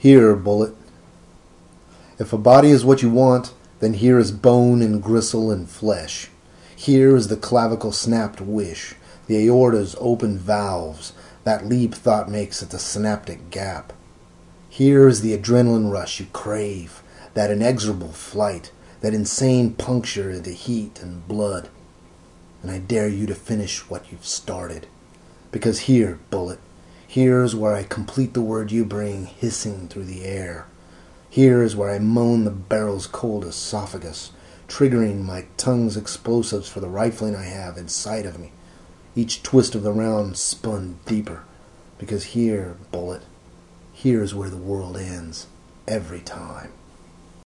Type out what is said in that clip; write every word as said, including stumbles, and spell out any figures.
Here, bullet. If a body is what you want, then here is bone and gristle and flesh. Here is the clavicle snapped wish, the aorta's open valves, that leap thought makes at the synaptic gap. Here is the adrenaline rush you crave, that inexorable flight, that insane puncture into heat and blood. And I dare you to finish what you've started. Because here, bullet, here is where I complete the word you bring hissing through the air. Here is where I moan the barrel's cold esophagus, triggering my tongue's explosives for the rifling I have inside of me. Each twist of the round spun deeper. Because here, bullet, here is where the world ends, every time.